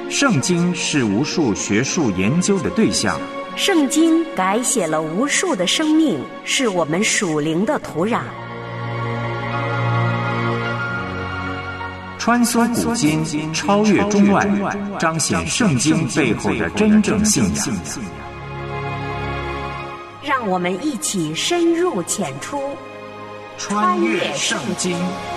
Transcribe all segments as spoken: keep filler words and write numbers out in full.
圣经是无数学术研究的对象， 圣经改写了无数的生命，是我们属灵的土壤。 穿梭古今，超越中外，彰显圣经背后的真正信仰。 让我们一起深入浅出， 穿越圣经。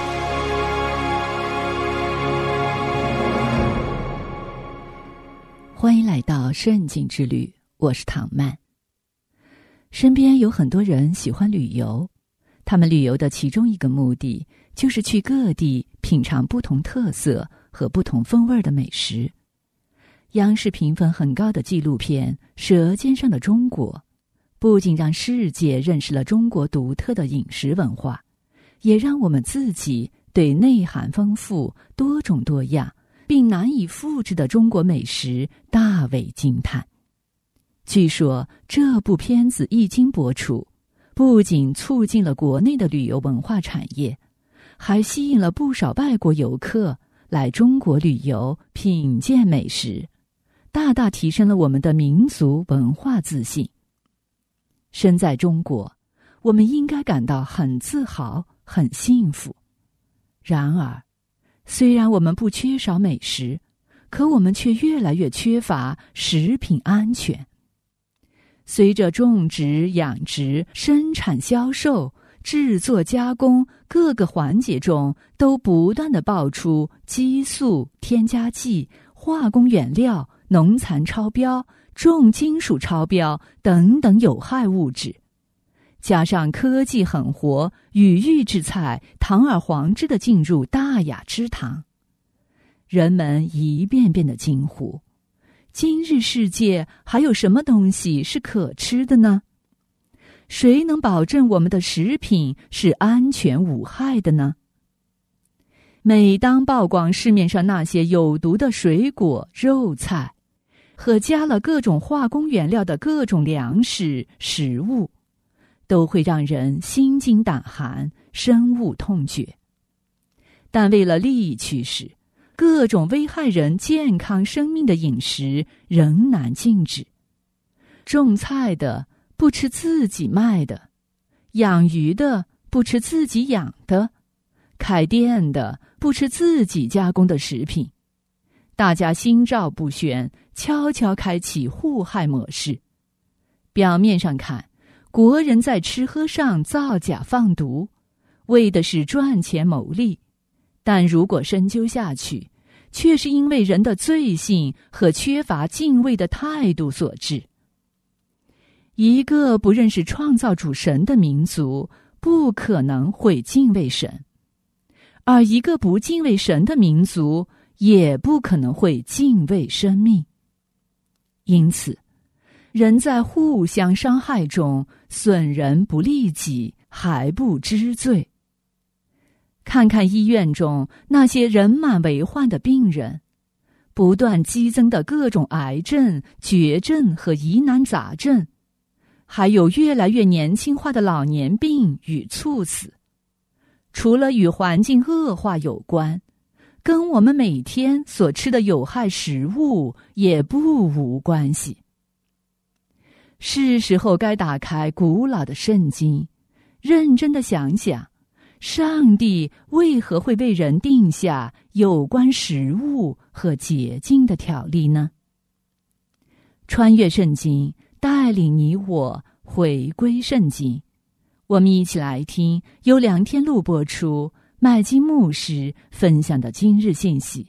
欢迎来到圣经之旅，我是唐曼。身边有很多人喜欢旅游，他们旅游的其中一个目的就是去各地品尝不同特色和不同风味的美食。央视评分很高的纪录片《舌尖上的中国》不仅让世界认识了中国独特的饮食文化，也让我们自己对内涵丰富、多种多样并难以复制的中国美食大为惊叹。据说这部片子一经播出，不仅促进了国内的旅游文化产业，还吸引了不少外国游客来中国旅游品鉴美食，大大提升了我们的民族文化自信。身在中国，我们应该感到很自豪、很幸福。然而虽然我们不缺少美食，可我们却越来越缺乏食品安全。随着种植、养殖、生产、销售、制作、加工各个环节中都不断地爆出激素、添加剂、化工原料、农残超标、重金属超标等等有害物质，加上科技狠活、与预制菜、堂而皇之的进入大雅之堂，人们一遍遍的惊呼：今日世界还有什么东西是可吃的呢？谁能保证我们的食品是安全无害的呢？每当曝光市面上那些有毒的水果、肉菜和加了各种化工原料的各种粮食、食物，都会让人心惊胆寒、深恶痛绝。但为了利益驱使，各种危害人健康生命的饮食仍难禁止。种菜的不吃自己卖的，养鱼的不吃自己养的，开店的不吃自己加工的食品，大家心照不宣，悄悄开启互害模式。表面上看，国人在吃喝上造假放毒，为的是赚钱牟利，但如果深究下去，却是因为人的罪性和缺乏敬畏的态度所致。一个不认识创造主神的民族，不可能会敬畏神，而一个不敬畏神的民族，也不可能会敬畏生命。因此，人在互相伤害中，损人不利己，还不知罪。看看医院中那些人满为患的病人，不断激增的各种癌症、绝症和疑难杂症，还有越来越年轻化的老年病与猝死，除了与环境恶化有关，跟我们每天所吃的有害食物也不无关系。是时候该打开古老的圣经，认真地想想，上帝为何会为人定下有关食物和洁净的条例呢？穿越圣经，带领你我回归圣经。我们一起来听由梁天禄播出，麦金牧师分享的今日信息。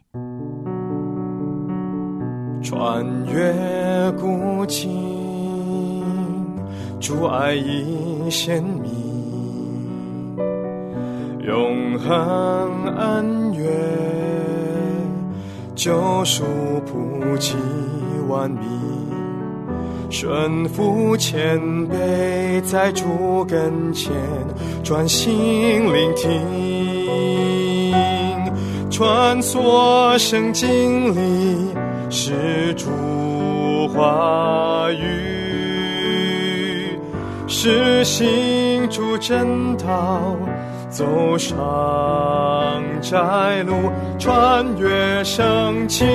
穿越古今，主爱已显明，永恒恩怨，救赎普及万民，顺服谦卑，在主跟前专心聆听，穿梭圣经里是主话语，实行主真道，走上窄路，穿越圣经。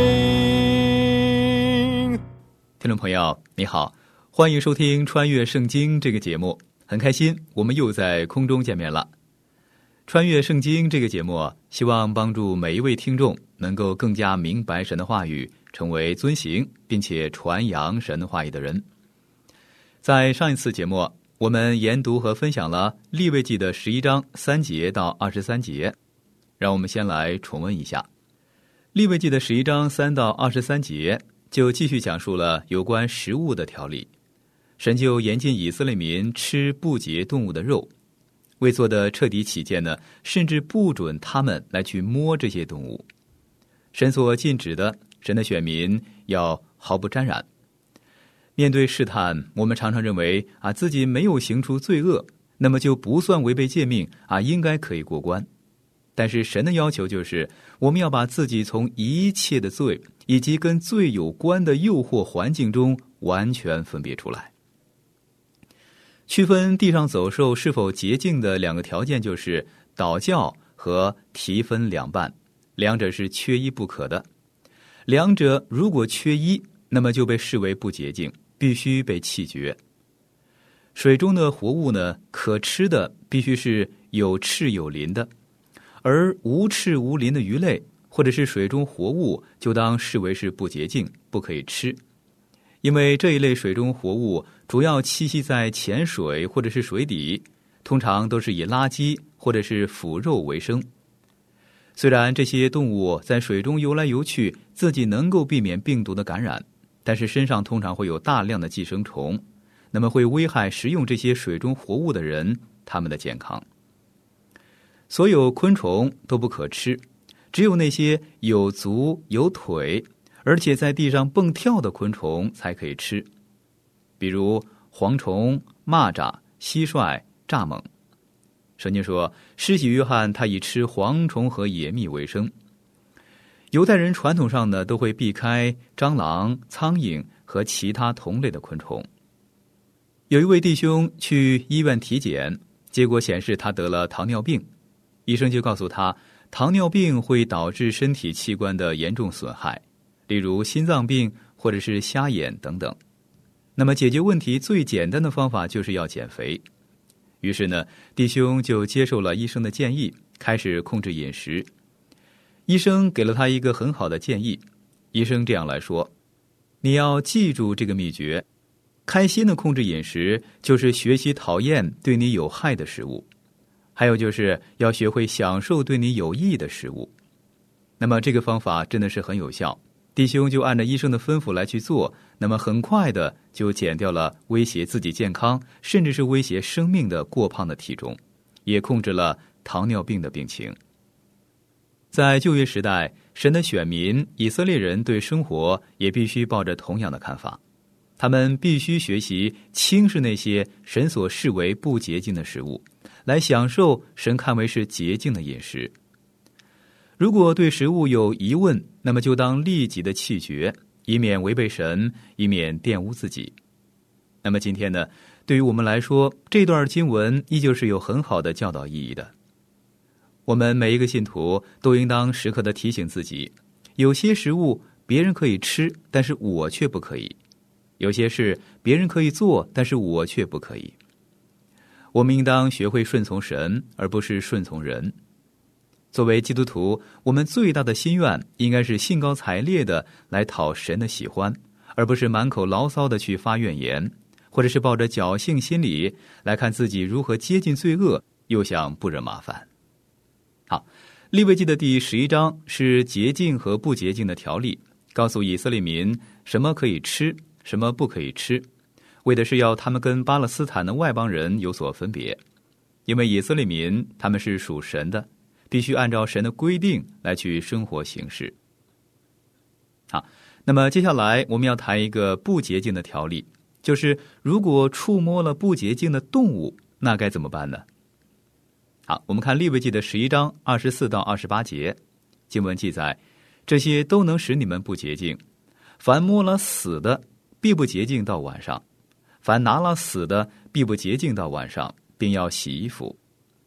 听众朋友你好，欢迎收听穿越圣经这个节目，很开心我们又在空中见面了。穿越圣经这个节目希望帮助每一位听众能够更加明白神的话语，成为遵行并且传扬神话语的人。在上一次节目，我们研读和分享了利未记的十一章三节到二十三节，让我们先来重温一下。利未记的十一章三到二十三节就继续讲述了有关食物的条例。神就严禁以色列民吃不洁动物的肉，为做的彻底起见呢，甚至不准他们来去摸这些动物。神所禁止的，神的选民要毫不沾染。面对试探，我们常常认为啊自己没有行出罪恶，那么就不算违背诫命啊，应该可以过关。但是神的要求就是，我们要把自己从一切的罪以及跟罪有关的诱惑环境中完全分别出来。区分地上走兽是否洁净的两个条件就是祷教和提分两半，两者是缺一不可的。两者如果缺一，那么就被视为不洁净，必须被弃绝。水中的活物呢，可吃的必须是有翅有鳞的，而无翅无鳞的鱼类或者是水中活物就当视为是不洁净，不可以吃。因为这一类水中活物主要栖息在浅水或者是水底，通常都是以垃圾或者是腐肉为生。虽然这些动物在水中游来游去，自己能够避免病毒的感染，但是身上通常会有大量的寄生虫，那么会危害食用这些水中活物的人他们的健康。所有昆虫都不可吃，只有那些有足有腿而且在地上蹦跳的昆虫才可以吃，比如蝗虫、蚂蚱、蟋蟀、蚱蜢。圣经说，施洗约翰他以吃蝗虫和野蜜为生。犹太人传统上呢，都会避开蟑螂、苍蝇和其他同类的昆虫。有一位弟兄去医院体检，结果显示他得了糖尿病，医生就告诉他，糖尿病会导致身体器官的严重损害，例如心脏病或者是瞎眼等等。那么解决问题最简单的方法就是要减肥。于是呢，弟兄就接受了医生的建议，开始控制饮食。医生给了他一个很好的建议，医生这样来说，你要记住这个秘诀，开心的控制饮食就是学习讨厌对你有害的食物，还有就是要学会享受对你有益的食物。那么这个方法真的是很有效，弟兄就按照医生的吩咐来去做，那么很快的就减掉了威胁自己健康甚至是威胁生命的过胖的体重，也控制了糖尿病的病情。在旧约时代，神的选民以色列人对生活也必须抱着同样的看法，他们必须学习轻视那些神所视为不洁净的食物，来享受神看为是洁净的饮食。如果对食物有疑问，那么就当立即的弃绝，以免违背神，以免玷污自己。那么今天呢，对于我们来说，这段经文依旧是有很好的教导意义的。我们每一个信徒都应当时刻的提醒自己，有些食物别人可以吃，但是我却不可以；有些事别人可以做，但是我却不可以。我们应当学会顺从神，而不是顺从人。作为基督徒，我们最大的心愿应该是兴高采烈的来讨神的喜欢，而不是满口牢骚的去发怨言，或者是抱着侥幸心理来看自己如何接近罪恶，又想不惹麻烦。好，利未记的第十一章是洁净和不洁净的条例，告诉以色列民什么可以吃，什么不可以吃，为的是要他们跟巴勒斯坦的外邦人有所分别。因为以色列民他们是属神的，必须按照神的规定来去生活行事。好，那么接下来我们要谈一个不洁净的条例，就是如果触摸了不洁净的动物，那该怎么办呢？好，我们看利未记的十一章二十四到二十八节，经文记载，这些都能使你们不洁净，凡摸了死的必不洁净到晚上，凡拿了死的必不洁净到晚上，并要洗衣服。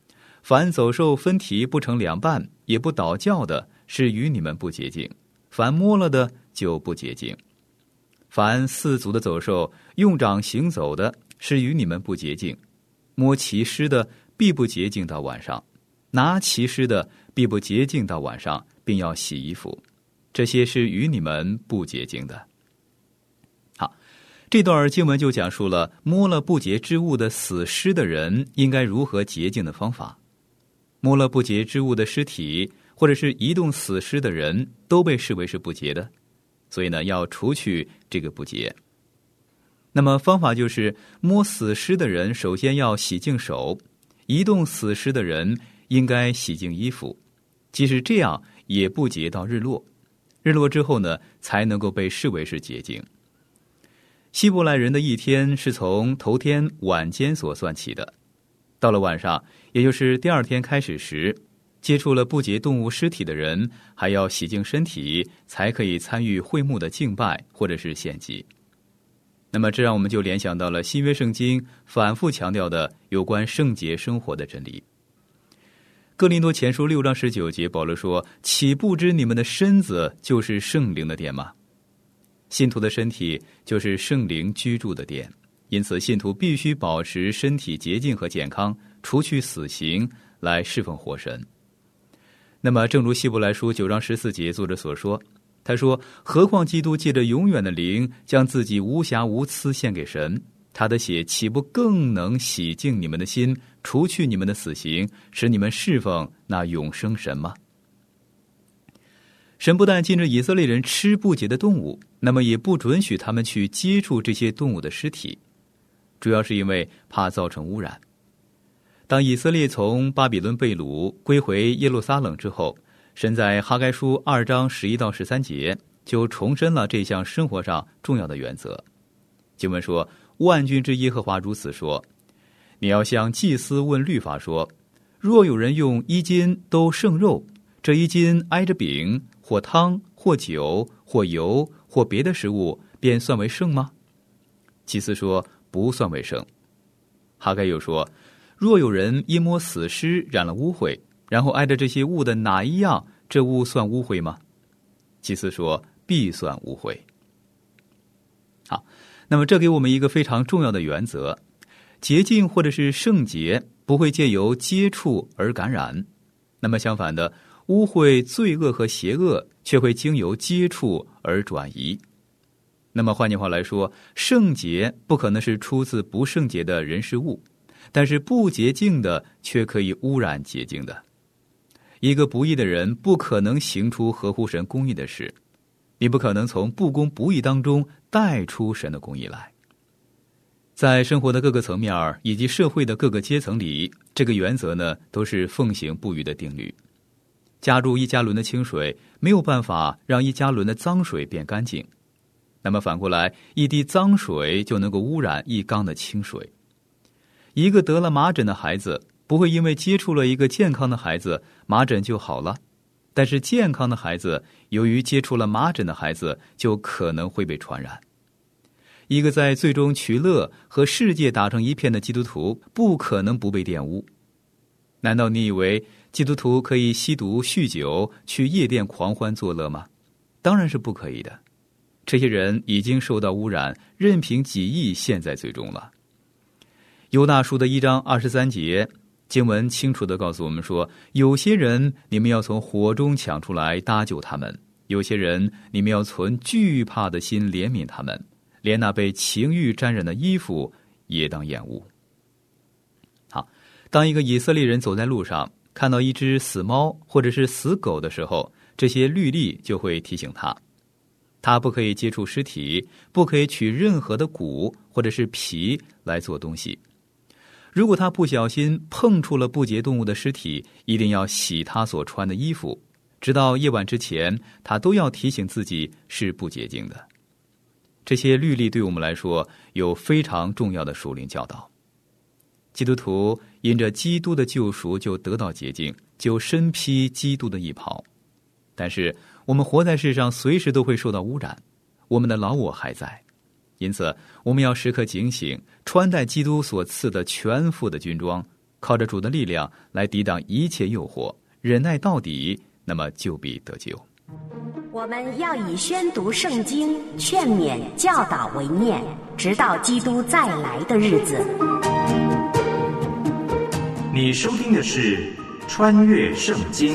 凡走兽分蹄不成两半，也不倒教的，是与你们不洁净；凡摸了的，就不洁净。凡四足的走兽用掌行走的，是与你们不洁净；摸其尸的，必不洁净到晚上；拿其尸的，必不洁净到晚上，并要洗衣服。这些是与你们不洁净的。好，这段经文就讲述了摸了不洁之物的死尸的人应该如何洁净的方法。摸了不洁之物的尸体，或者是移动死尸的人，都被视为是不洁的，所以呢，要除去这个不洁。那么方法就是摸死尸的人首先要洗净手，移动死尸的人应该洗净衣服，即使这样也不洁到日落，日落之后呢，才能够被视为是洁净。希伯来人的一天是从头天晚间所算起的，到了晚上，也就是第二天开始时，接触了不洁动物尸体的人还要洗净身体，才可以参与会幕的敬拜或者是献祭。那么这让我们就联想到了新约圣经反复强调的有关圣洁生活的真理。哥林多前书六章十九节，保罗说：岂不知你们的身子就是圣灵的殿吗？信徒的身体就是圣灵居住的殿，因此信徒必须保持身体洁净和健康，除去死刑，来侍奉活神。那么正如希伯来书九章十四节作者所说，他说：何况基督借着永远的灵，将自己无瑕无疵献给神，他的血岂不更能洗净你们的心，除去你们的死刑，使你们侍奉那永生神吗？神不但禁止以色列人吃不洁的动物，那么也不准许他们去接触这些动物的尸体，主要是因为怕造成污染。当以色列从巴比伦被掳归回耶路撒冷之后，神在哈该书二章十一到十三节就重申了这项生活上重要的原则。经文说：万军之耶和华如此说，你要向祭司问律法说，若有人用衣襟都剩肉，这衣襟挨着饼或汤或酒或油或别的食物，便算为圣吗？祭司说：不算为圣。哈该又说：若有人因摸死尸染了污秽，然后挨着这些物的哪一样，这物算污秽吗？祭司说：必算污秽。好，那么这给我们一个非常重要的原则：洁净或者是圣洁不会借由接触而感染，那么相反的，污秽、罪恶和邪恶却会经由接触而转移。那么换句话来说，圣洁不可能是出自不圣洁的人事物，但是不洁净的却可以污染洁净的。一个不义的人不可能行出合乎神公义的事，你不可能从不公不义当中带出神的公义来。在生活的各个层面以及社会的各个阶层里，这个原则呢都是奉行不渝的定律。加入一加仑的清水没有办法让一加仑的脏水变干净，那么反过来，一滴脏水就能够污染一缸的清水。一个得了麻疹的孩子不会因为接触了一个健康的孩子，麻疹就好了，但是健康的孩子由于接触了麻疹的孩子，就可能会被传染。一个在最终取乐和世界打成一片的基督徒，不可能不被玷污。难道你以为基督徒可以吸毒酗酒，去夜店狂欢作乐吗？当然是不可以的。这些人已经受到污染，任凭己意陷在罪中了。犹大书的一章二十三节，经文清楚地告诉我们说，有些人你们要从火中抢出来搭救他们，有些人你们要存惧怕的心怜悯他们，连那被情欲沾染的衣服也当厌恶。好，当一个以色列人走在路上，看到一只死猫或者是死狗的时候，这些律例就会提醒他，他不可以接触尸体，不可以取任何的骨或者是皮来做东西。如果他不小心碰触了不洁动物的尸体，一定要洗他所穿的衣服，直到夜晚之前，他都要提醒自己是不洁净的。这些律例对我们来说有非常重要的属灵教导。基督徒因着基督的救赎就得到洁净，就身披基督的衣袍。但是我们活在世上，随时都会受到污染，我们的老我还在，因此我们要时刻警醒，穿戴基督所赐的全副的军装， 靠着主的力量来抵挡一切诱惑，忍耐到底，那么就必得救。 我们要以宣读圣经、劝勉、教导为念，直到基督再来的日子。 你收听的是《穿越圣经》。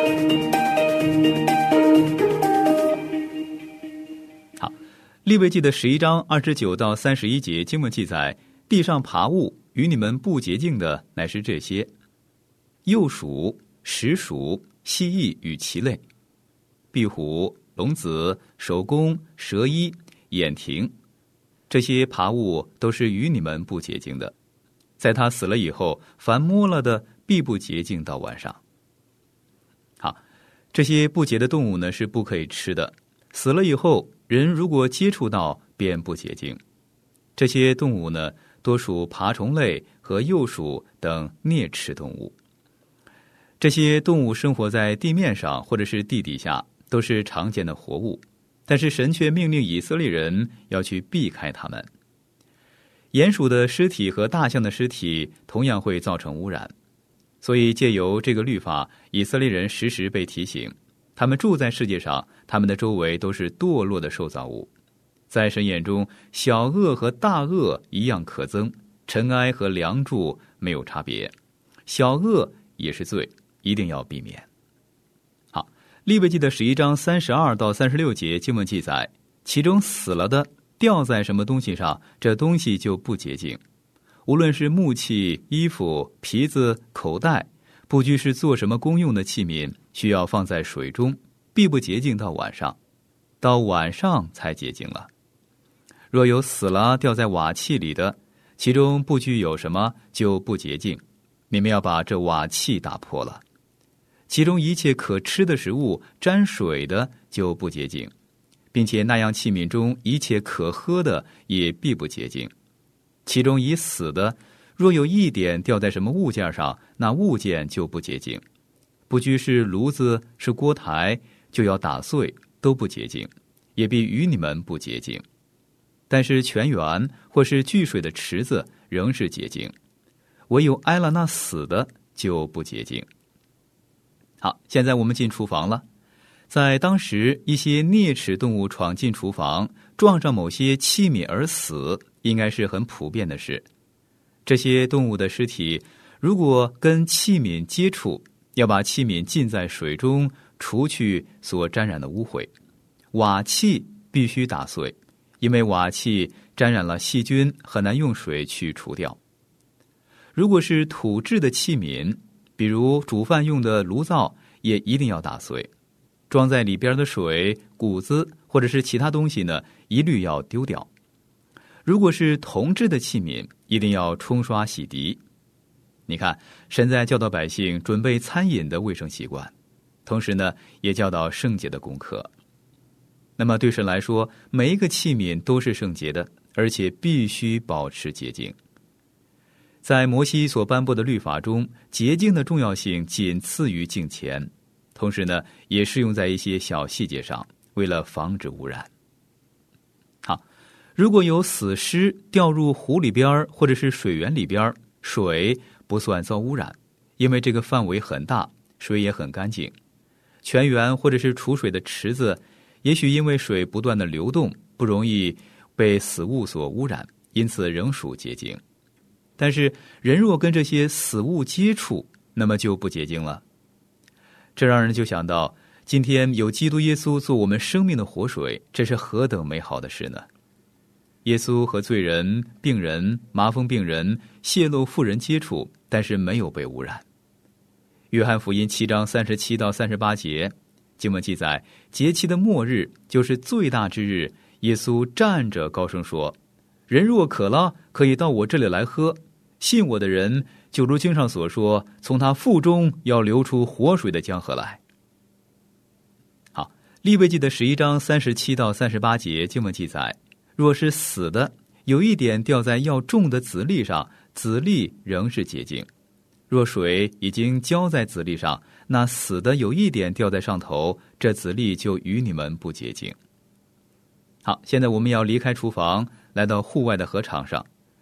好，利未记的十一章二十九到三十一节经文记载，地上爬物与你们不洁净的乃是这些：幼鼠、石鼠、蜥蜴与其类，壁虎、龙子、守宫、蛇衣、眼蜓，这些爬物都是与你们不洁净的。在他死了以后，凡摸了的必不洁净到晚上。好，这些不洁的动物呢是不可以吃的，死了以后，人如果接触到便不洁净。这些动物呢多属爬虫类和幼鼠等啮齿动物。这些动物生活在地面上或者是地底下，都是常见的活物，但是神却命令以色列人要去避开它们。鼹鼠的尸体和大象的尸体同样会造成污染，所以借由这个律法，以色列人时时被提醒，他们住在世界上，他们的周围都是堕落的受造物。在神眼中，小恶和大恶一样可憎，尘埃和梁柱没有差别，小恶也是罪，一定要避免。好，利未记的十一章三十二到三十六节经文记载，其中死了的掉在什么东西上，这东西就不洁净。无论是木器、衣服、皮子、口袋，不拘是做什么公用的器皿，需要放在水中，必不洁净到晚上，到晚上才洁净了。若有死了掉在瓦器里的，其中不拘有什么，就不洁净，你们要把这瓦器打破了。其中一切可吃的食物沾水的就不洁净，并且那样器皿中一切可喝的也必不洁净。其中已死的，若有一点掉在什么物件上，那物件就不洁净。不拘是炉子是锅台，就要打碎，都不洁净，也必与你们不洁净。但是泉源或是聚水的池子仍是洁净，唯有挨了那死的就不洁净。好，现在我们进厨房了。在当时，一些啮齿动物闯进厨房，撞上某些器皿而死，应该是很普遍的事。这些动物的尸体如果跟器皿接触，要把器皿浸在水中，除去所沾染的污秽。瓦器必须打碎，因为瓦器沾染了细菌，很难用水去除掉。如果是土制的器皿，比如煮饭用的炉灶，也一定要打碎。装在里边的水、谷子或者是其他东西呢，一律要丢掉。如果是铜制的器皿，一定要冲刷洗涤。你看，神在教导百姓准备餐饮的卫生习惯，同时呢，也教导圣洁的功课。那么对神来说，每一个器皿都是圣洁的，而且必须保持洁净。在摩西所颁布的律法中，洁净的重要性仅次于敬虔，同时呢，也适用在一些小细节上，为了防止污染。好，如果有死尸掉入湖里边或者是水源里边，水不算遭污染，因为这个范围很大，水也很干净。泉源或者是储水的池子，也许因为水不断的流动，不容易被死物所污染，因此仍属洁净。但是人若跟这些死物接触，那么就不洁净了。这让人就想到，今天有基督耶稣做我们生命的活水，这是何等美好的事呢？耶稣和罪人、病人、麻风病人、泄漏妇人接触，但是没有被污染。约翰福音七章三十七到三十八节经文记载，节期的末日就是最大之日，耶稣站着高声说，人若渴了，可以到我这里来喝，信我的人，就如经上所说，从他腹中要流出活水的江河来。好，利未记的十一章三十七到三十八节经文记载，若是死的，有一点掉在要种的籽粒上，籽粒仍是洁净。若水已经浇在籽粒上，那死的有一点掉在上头，这籽粒就与你们不洁净。好，现在我们要离开厨房，来到户外的禾场上。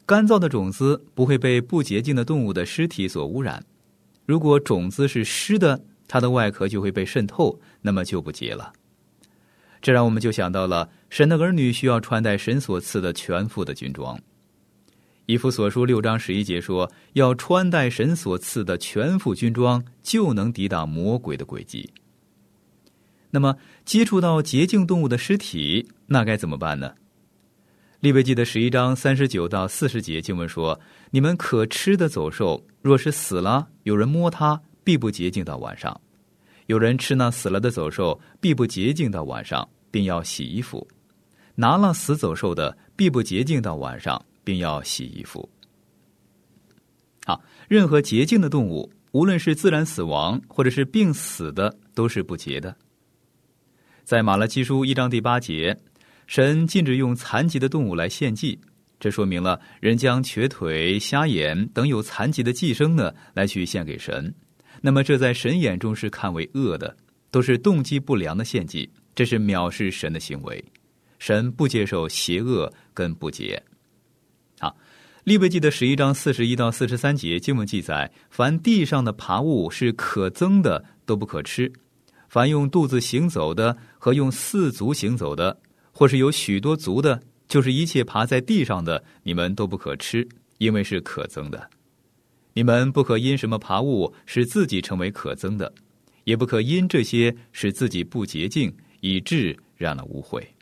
干燥的种子不会被不洁净的动物的尸体所污染。如果种子是湿的，它的外壳就会被渗透，那么就不洁了。这让我们就想到了神的儿女需要穿戴神所赐的全副的军装。以弗所书六章十一节说，要穿戴神所赐的全副军装，就能抵挡魔鬼的诡计。那么接触到洁净动物的尸体，那该怎么办呢？利未记的十一章三十九到四十节经文说，你们可吃的走兽，若是死了，有人摸它，必不洁净到晚上。有人吃那死了的走兽，必不洁净到晚上，并要洗衣服。拿了死走兽的，必不洁净到晚上，并要洗衣服。好，任何洁净的动物，无论是自然死亡或者是病死的，都是不洁的。在马拉基书一章第八节，神禁止用残疾的动物来献祭，这说明了人将瘸腿、瞎眼等有残疾的寄生呢来去献给神，那么这在神眼中是看为恶的，都是动机不良的献祭，这是藐视神的行为。神不接受邪恶跟不洁。好，利未记的十一章四十一到四十三节经文记载，凡地上的爬物是可憎的，都不可吃；凡用肚子行走的和用四足行走的，或是有许多足的，就是一切爬在地上的，你们都不可吃，因为是可憎的。你们不可因什么爬物使自己成为可憎的，也不可因这些使自己不洁净，以致染了污秽。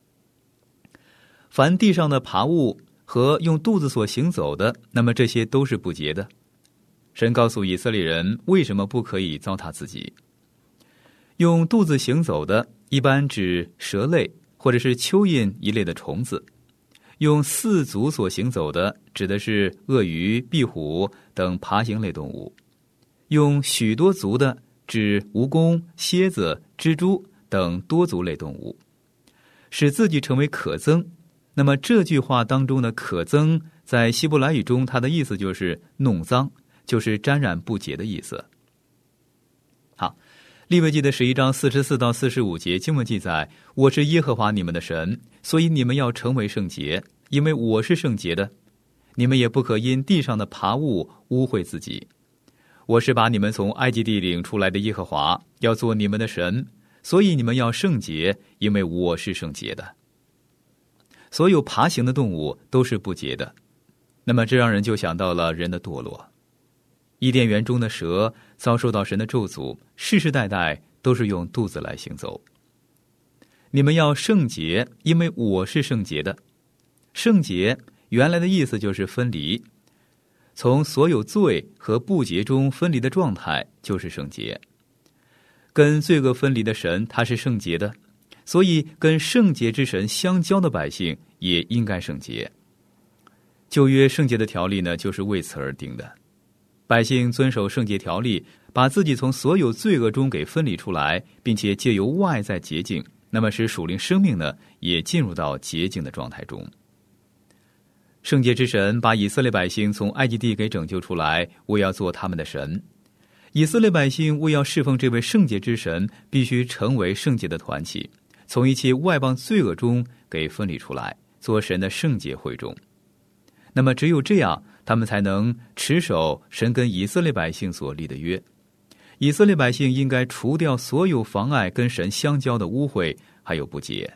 凡地上的爬物和用肚子所行走的，那么这些都是不洁的。神告诉以色列人为什么不可以糟蹋自己。用肚子行走的一般指蛇类或者是蚯蚓一类的虫子，用四足所行走的指的是鳄鱼、壁虎等爬行类动物，用许多足的指蜈蚣、蝎子、蜘蛛等多足类动物，使自己成为可憎。那么这句话当中的可憎，在希伯来语中它的意思就是弄脏，就是沾染不洁的意思。好，利未记的十一章四十四到四十五节经文记载，我是耶和华你们的神，所以你们要成为圣洁，因为我是圣洁的。你们也不可因地上的爬物污秽自己。我是把你们从埃及地领出来的耶和华，要做你们的神，所以你们要圣洁，因为我是圣洁的。所有爬行的动物都是不洁的，那么这让人就想到了人的堕落。伊甸园中的蛇遭受到神的咒诅，世世代代都是用肚子来行走。你们要圣洁，因为我是圣洁的。圣洁原来的意思就是分离，从所有罪和不洁中分离的状态就是圣洁。跟罪恶分离的神，他是圣洁的，所以跟圣洁之神相交的百姓也应该圣洁。旧约圣洁的条例呢，就是为此而定的。百姓遵守圣洁条例，把自己从所有罪恶中给分离出来，并且借由外在洁净，那么使属灵生命呢也进入到洁净的状态中。圣洁之神把以色列百姓从埃及地给拯救出来，为要做他们的神。以色列百姓为要侍奉这位圣洁之神，必须成为圣洁的团体，从一切外邦罪恶中给分离出来，做神的圣洁会众。那么只有这样，他们才能持守神跟以色列百姓所立的约。以色列百姓应该除掉所有妨碍跟神相交的污秽还有不洁。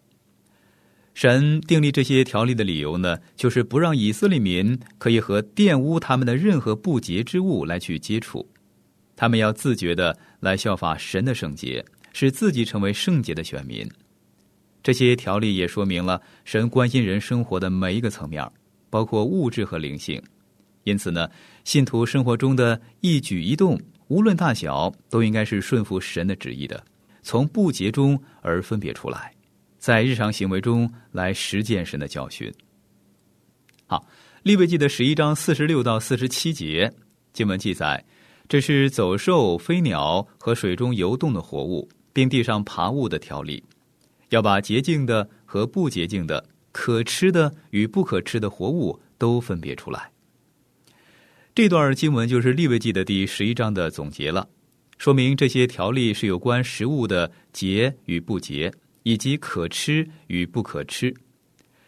神订立这些条例的理由呢，就是不让以色列民可以和玷污他们的任何不洁之物来去接触，他们要自觉的来效法神的圣洁，使自己成为圣洁的选民。这些条例也说明了神关心人生活的每一个层面，包括物质和灵性。因此呢，信徒生活中的一举一动，无论大小，都应该是顺服神的旨意的，从不洁中而分别出来，在日常行为中来实践神的教训。好，利未记的十一章四十六到四十七节经文记载，这是走兽、飞鸟和水中游动的活物，并地上爬物的条例，要把洁净的和不洁净的、可吃的与不可吃的活物都分别出来。这段经文就是利未记的第十一章的总结了，说明这些条例是有关食物的洁与不洁，以及可吃与不可吃。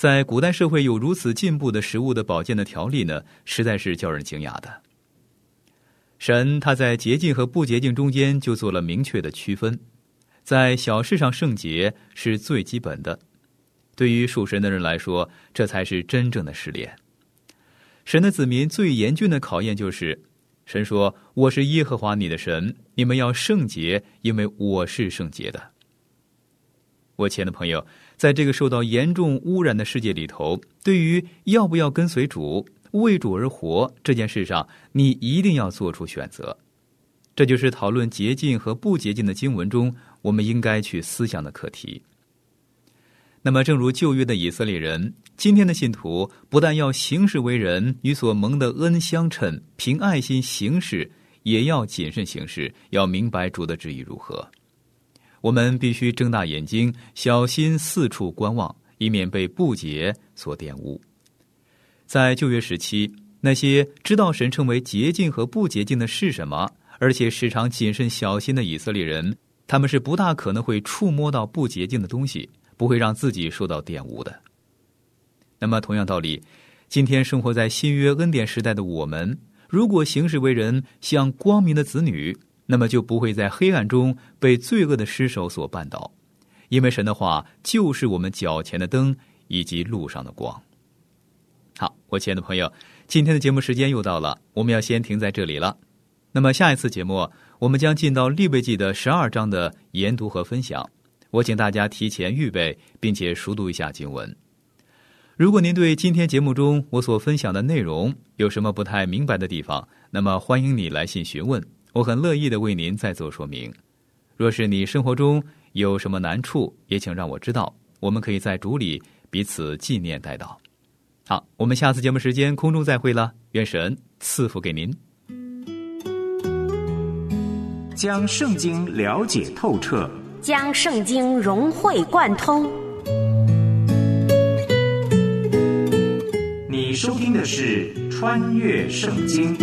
在古代社会有如此进步的食物的保健的条例呢，实在是叫人惊讶的。神他在洁净和不洁净中间就做了明确的区分，在小事上圣洁是最基本的，对于属神的人来说，这才是真正的试炼。神的子民最严峻的考验就是，神说：“我是耶和华你的神，你们要圣洁，因为我是圣洁的。”我亲爱的朋友，在这个受到严重污染的世界里头，对于要不要跟随主、为主而活这件事上，你一定要做出选择。这就是讨论洁净和不洁净的经文中，我们应该去思想的课题。那么正如旧约的以色列人，今天的信徒不但要行事为人，与所蒙的恩相称，凭爱心行事，也要谨慎行事，要明白主的旨意如何。我们必须睁大眼睛，小心四处观望，以免被不洁所玷污。在旧约时期，那些知道神称为洁净和不洁净的是什么，而且时常谨慎小心的以色列人，他们是不大可能会触摸到不洁净的东西，不会让自己受到玷污的。那么同样道理，今天生活在新约恩典时代的我们，如果行事为人像光明的子女，那么就不会在黑暗中被罪恶的尸首所绊倒，因为神的话就是我们脚前的灯以及路上的光。好，我亲爱的朋友，今天的节目时间又到了，我们要先停在这里了。那么下一次节目，我们将进到利未记的十二章的研读和分享。我请大家提前预备，并且熟读一下经文。如果您对今天节目中我所分享的内容有什么不太明白的地方，那么欢迎你来信询问，我很乐意的为您再做说明。若是你生活中有什么难处，也请让我知道，我们可以在主里彼此纪念代祷。好，我们下次节目时间空中再会了，愿神赐福给您。 将圣经了解透彻， 将圣经融会贯通。 你收听的是《穿越圣经》。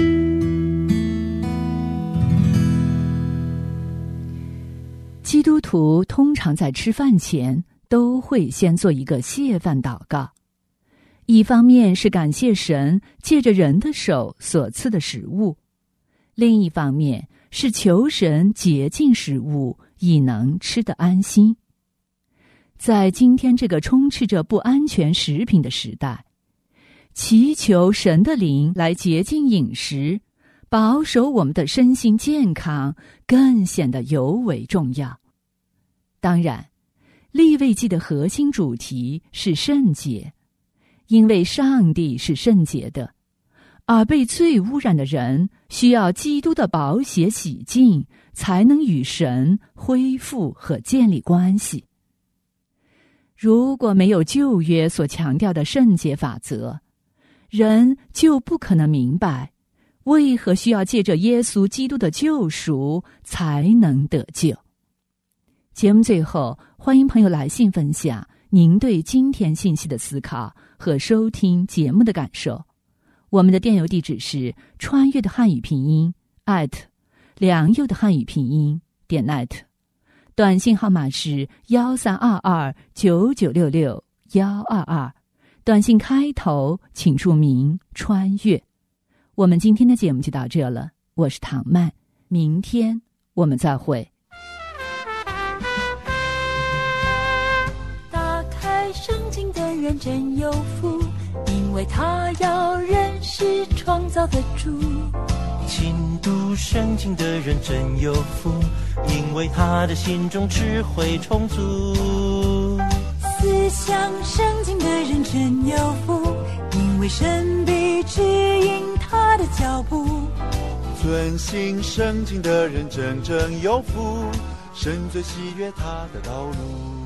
基督徒通常在吃饭前都会先做一个谢饭祷告，一方面是感谢神借着人的手所赐的食物，另一方面是求神洁净食物，以能吃得安心。在今天这个充斥着不安全食品的时代，祈求神的灵来洁净饮食，保守我们的身心健康，更显得尤为重要。当然，利未记的核心主题是圣洁，因为上帝是圣洁的，而被罪污染的人需要基督的宝血洗净，才能与神恢复和建立关系。如果没有旧约所强调的圣洁法则，人就不可能明白为何需要借着耶稣基督的救赎才能得救。节目最后，欢迎朋友来信分享您对今天信息的思考和收听节目的感受。我们的电邮地址是穿越的汉语拼音 at 良友的汉语拼音点 net， 短信号码是幺三二二九九六六幺二二，短信开头请注明穿越。我们今天的节目就到这了，我是唐曼，明天我们再会。 打开圣经的人真有福，因为他要认识创造的主。 勤读圣经的人真有福，因为他的心中智慧充足。 思想圣经的人真有福，因为神必指引他的脚步。 遵行圣经的人真正有福，神最喜悦他的道路。